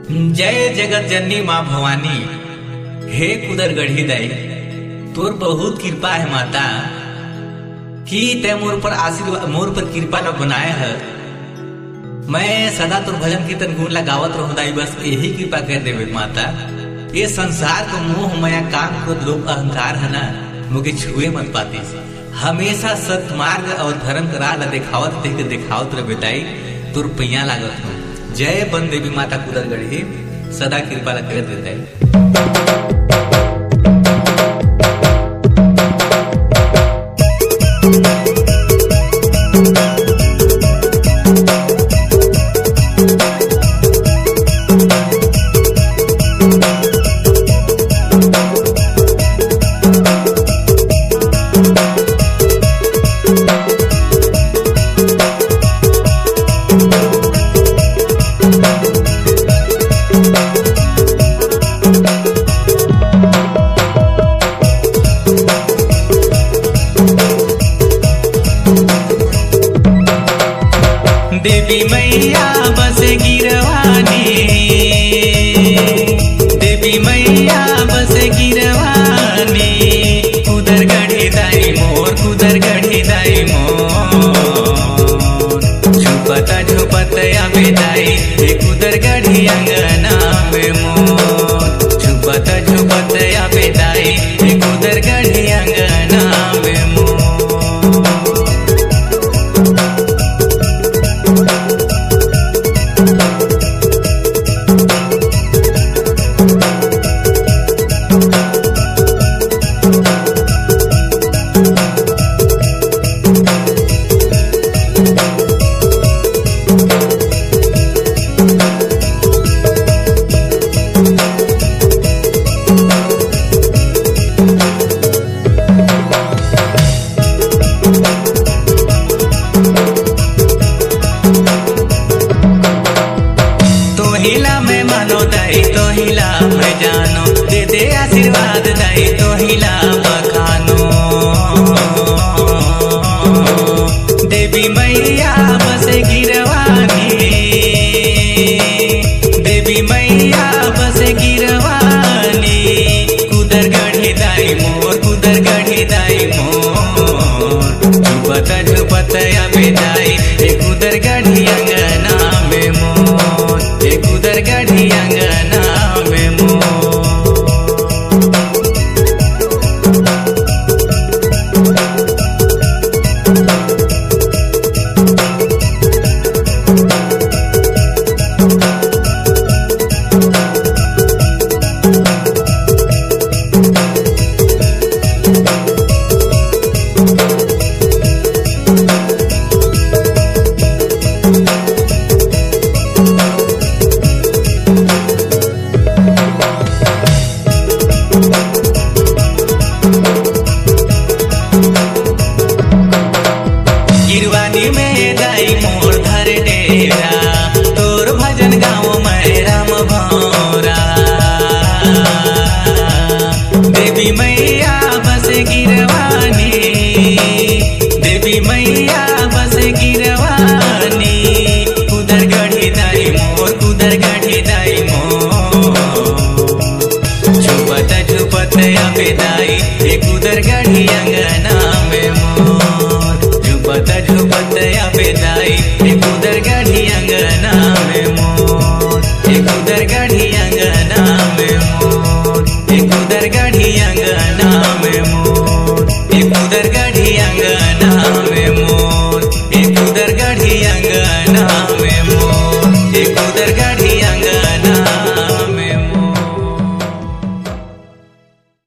जय जगत जननी माँ भवानी, हे कुदर गढ़ी दाई, तोर बहुत कृपा है माता कि ते मोर पर आशीर्वाद मोर पर कृपा न बनाए है। मैं सदा तोर भजन कीर्तन गुण लगावत रहूं दाई, बस यही कृपा कर देवे माता। ये संसार को मोह माया काम क्रोध लोभ अहंकार है ना, मुझे छुए मत पाती। हमेशा सत्य मार्ग और धर्म का राह दिखावत देख दिखावत रह बेटाई, तोर पैया लागत हो। जय बन देवी माता कुदर गढ़ी, सदा कृपा कर देता। देवी मैया बस गिरवानी, देवी मैया बस गिरवानी, कुदर गढ़ी दाई मोर, कुदर गढ़ी दाई मोर, झुपता झुपत आवे दाई, कुदर गढ़ी अंगना में मोर, झुपता झुपत आवे दाई, कुदर गढ़ी अंगना में मोर। तोहिला में मानो दाई, तोहिला में जानो, दे दे आशीर्वाद दाई, तोहिला बखानो। देवी मैया बस गिरवानी, देवी मैया बस गिरवानी, कुदर गढ़ी दाई मोर, कुदर गढ़ी दाई मोर, झुपत झुपत आवे दाई, कुदर गढ़ी अंगना में मोर, कुदर गढ़ी अंगना में मोर। गिरवानी में दाई मोर धर डेरा, तोर भजन गाँव में राम भौरा, देवी मैया बस गिरवानी, देवी मैया बस गिरवानी, कुदर गढ़ी दाई मोर, कुदर गढ़ी दाई मोर, झुपत झुपत आवे दाई, कुदर गढ़ी अंगना में मोर, झुपत झुपत आवे दाई, कुदर गढ़ी अंगना में मोर, कुदर गढ़ी अंगना में मोर, कुदर गढ़ी अंगना में मोर, कुदर गढ़ी अंगना में